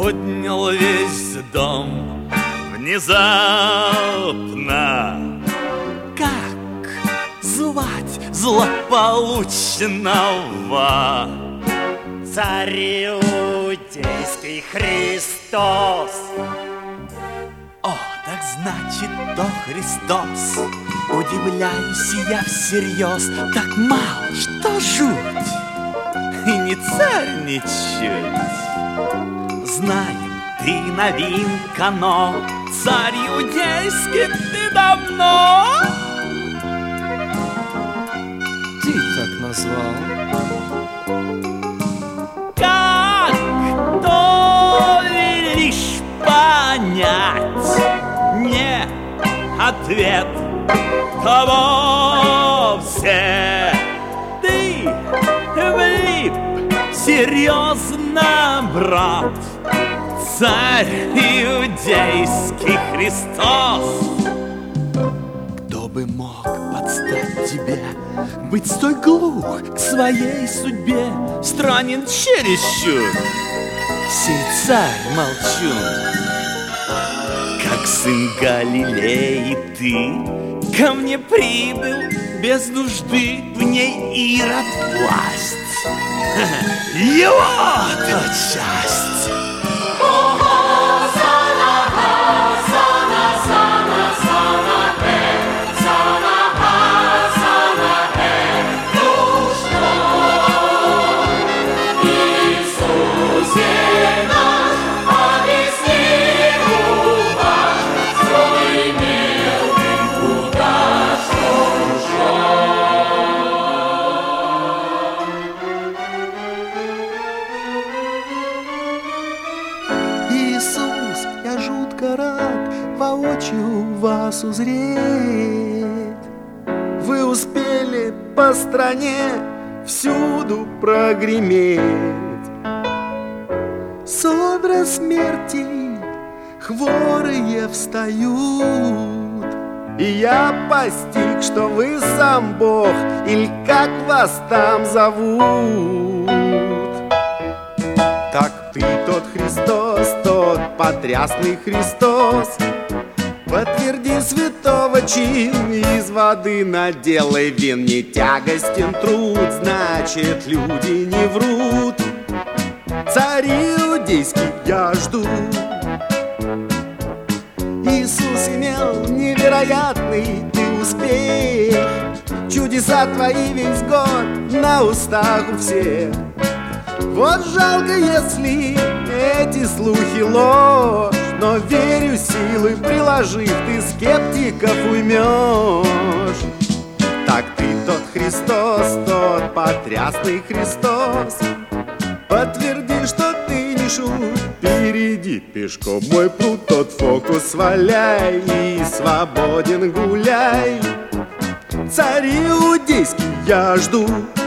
поднял весь дом внезапно. Как звать злополучного? Царь иудейский Христос. О, так значит, то Христос. Удивляюсь я всерьез, так мало, что жуть. И не царь ничуть. Знаем, ты новинка, но царь иудейский ты давно. Ты так назвал? Как то велишь понять? Не ответ, то вовсе ты влип. Серьезно, брат, царь иудейский Христос. Кто бы мог подстать тебе, быть столь глух к своей судьбе, странен чересчур, сей царь молчун. Как сын Галилеи ты ко мне прибыл, без нужды в ней Ирод власть. Его-то часть. Воочию вас узреть. Вы успели по стране всюду прогреметь. С одра смерти хворые встают, и я постиг, что вы сам Бог, или как вас там зовут. Так ты тот Христос, тот потрясный Христос. Подтверди святого чин, из воды наделай вин. Не тягостен труд, значит, люди не врут. Царь иудейский я жду. Иисус имел невероятный ты успех. Чудеса твои весь год на устах у всех. Вот жалко, если эти слухи ложь, но верю, силы приложив, ты скептиков уймешь. Так ты тот Христос, тот потрясный Христос. Подтверди, что ты не шут. Перейди пешком мой пруд, тот фокус валяй и свободен гуляй. Царь иудейский я жду.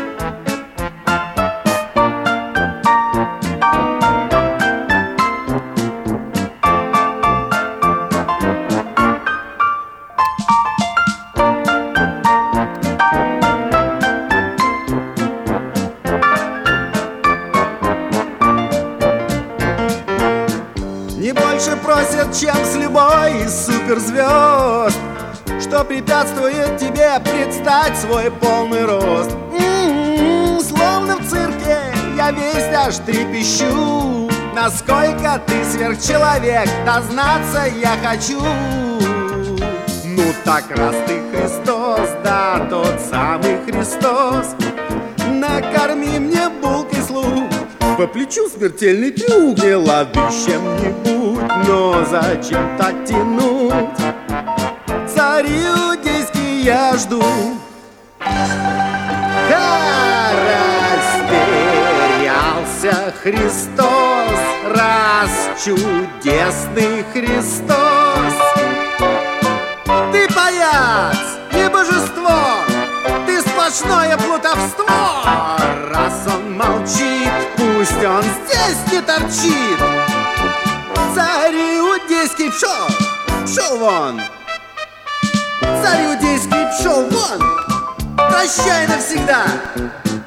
Не больше просят, чем с любой из суперзвезд, что препятствует тебе предстать свой полный рост. Словно в цирке я весь аж трепещу. Насколько ты сверхчеловек, дознаться я хочу. Ну так раз ты Христос, да тот самый Христос, накорми мне булкой слух. По плечу смертельный трюк, не лады с чем-нибудь, но зачем так тянуть? Царь иудейский я жду. Растерялся Христос, раз чудесный Христос. Ты паяц, не божество, ты сплошное плутовство. Раз он молчит, пусть он здесь не торчит. Царь иудейский пшел вон. Царь иудейский пшел вон. Прощай навсегда.